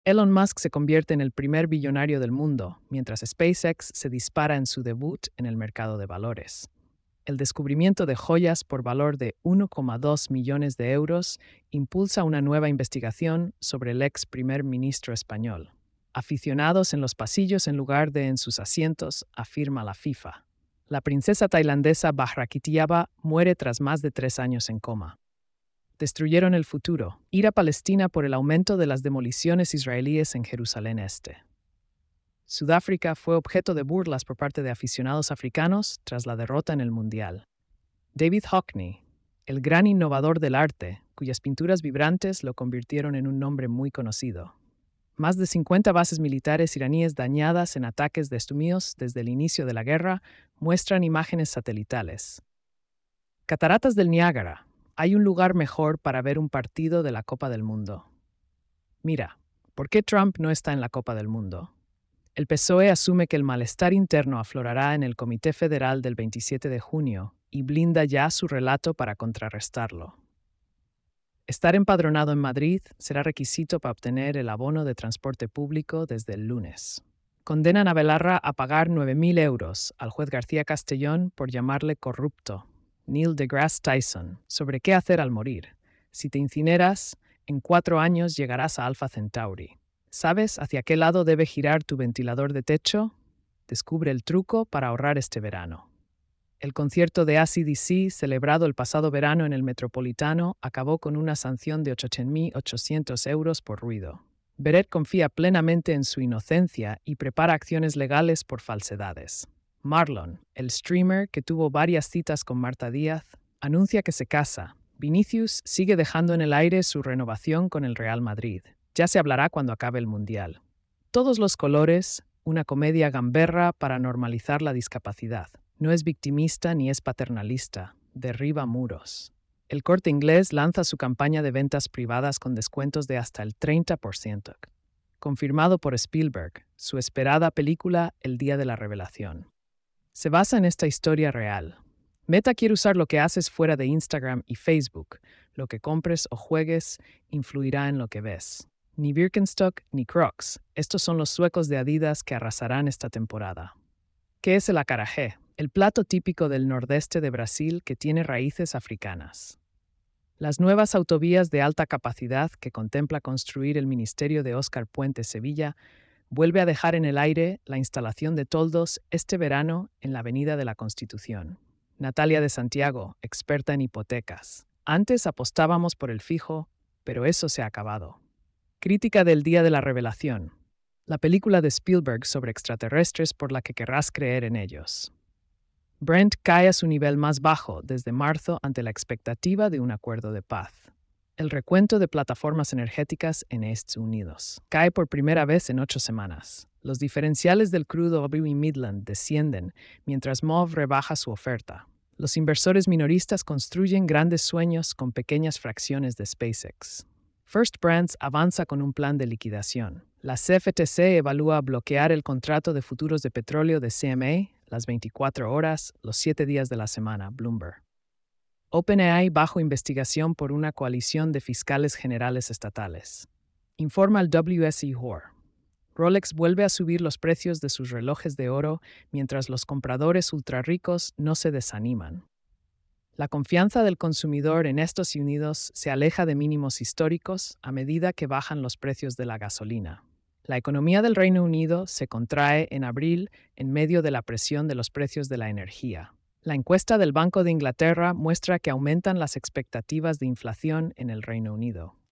Elon Musk se convierte en el primer billonario del mundo, mientras SpaceX se dispara en su debut en el mercado de valores. El descubrimiento de joyas por valor de 1,2 millones de euros impulsa una nueva investigación sobre el ex primer ministro español. Aficionados en los pasillos en lugar de en sus asientos, afirma la FIFA. La princesa tailandesa Bahrakitiaba muere tras más de 3 años en coma. Destruyeron el futuro. Ir a Palestina por el aumento de las demoliciones israelíes en Jerusalén Este. Sudáfrica fue objeto de burlas por parte de aficionados africanos tras la derrota en el Mundial. David Hockney, el gran innovador del arte, cuyas pinturas vibrantes lo convirtieron en un nombre muy conocido. Más de 50 bases militares iraníes dañadas en ataques de Estados Unidos desde el inicio de la guerra muestran imágenes satelitales. Cataratas del Niágara. Hay un lugar mejor para ver un partido de la Copa del Mundo. Mira, ¿por qué Trump no está en la Copa del Mundo? El PSOE asume que el malestar interno aflorará en el Comité Federal del 27 de junio y blinda ya su relato para contrarrestarlo. Estar empadronado en Madrid será requisito para obtener el abono de transporte público desde el lunes. Condenan a Belarra a pagar 9.000 euros al juez García Castellón por llamarle corrupto. Neil deGrasse Tyson, sobre qué hacer al morir. Si te incineras, en 4 años llegarás a Alpha Centauri. ¿Sabes hacia qué lado debe girar tu ventilador de techo? Descubre el truco para ahorrar este verano. El concierto de AC/DC, celebrado el pasado verano en el Metropolitano, acabó con una sanción de 8.800 euros por ruido. Beret confía plenamente en su inocencia y prepara acciones legales por falsedades. Marlon, el streamer que tuvo varias citas con Marta Díaz, anuncia que se casa. Vinicius sigue dejando en el aire su renovación con el Real Madrid. Ya se hablará cuando acabe el Mundial. Todos los colores, una comedia gamberra para normalizar la discapacidad. No es victimista ni es paternalista. Derriba muros. El Corte Inglés lanza su campaña de ventas privadas con descuentos de hasta el 30%. Confirmado por Spielberg, su esperada película El Día de la Revelación. Se basa en esta historia real. Meta quiere usar lo que haces fuera de Instagram y Facebook. Lo que compres o juegues influirá en lo que ves. Ni Birkenstock ni Crocs. Estos son los suecos de Adidas que arrasarán esta temporada. ¿Qué es el acarajé? El plato típico del nordeste de Brasil que tiene raíces africanas. Las nuevas autovías de alta capacidad que contempla construir el Ministerio de Óscar Puente Sevilla vuelve a dejar en el aire la instalación de toldos este verano en la Avenida de la Constitución. Natalia de Santiago, experta en hipotecas. Antes apostábamos por el fijo, pero eso se ha acabado. Crítica del Día de la Revelación. La película de Spielberg sobre extraterrestres por la que querrás creer en ellos. Brent cae a su nivel más bajo desde marzo ante la expectativa de un acuerdo de paz. El recuento de plataformas energéticas en Estados Unidos cae por primera vez en 8 semanas. Los diferenciales del crudo y Midland descienden mientras MOV rebaja su oferta. Los inversores minoristas construyen grandes sueños con pequeñas fracciones de SpaceX. First Brands avanza con un plan de liquidación. La CFTC evalúa bloquear el contrato de futuros de petróleo de CMA las 24 horas, los 7 días de la semana, Bloomberg. OpenAI bajo investigación por una coalición de fiscales generales estatales. Informa el WSE Hoare. Rolex vuelve a subir los precios de sus relojes de oro mientras los compradores ultrarricos no se desaniman. La confianza del consumidor en Estados Unidos se aleja de mínimos históricos a medida que bajan los precios de la gasolina. La economía del Reino Unido se contrae en abril en medio de la presión de los precios de la energía. La encuesta del Banco de Inglaterra muestra que aumentan las expectativas de inflación en el Reino Unido.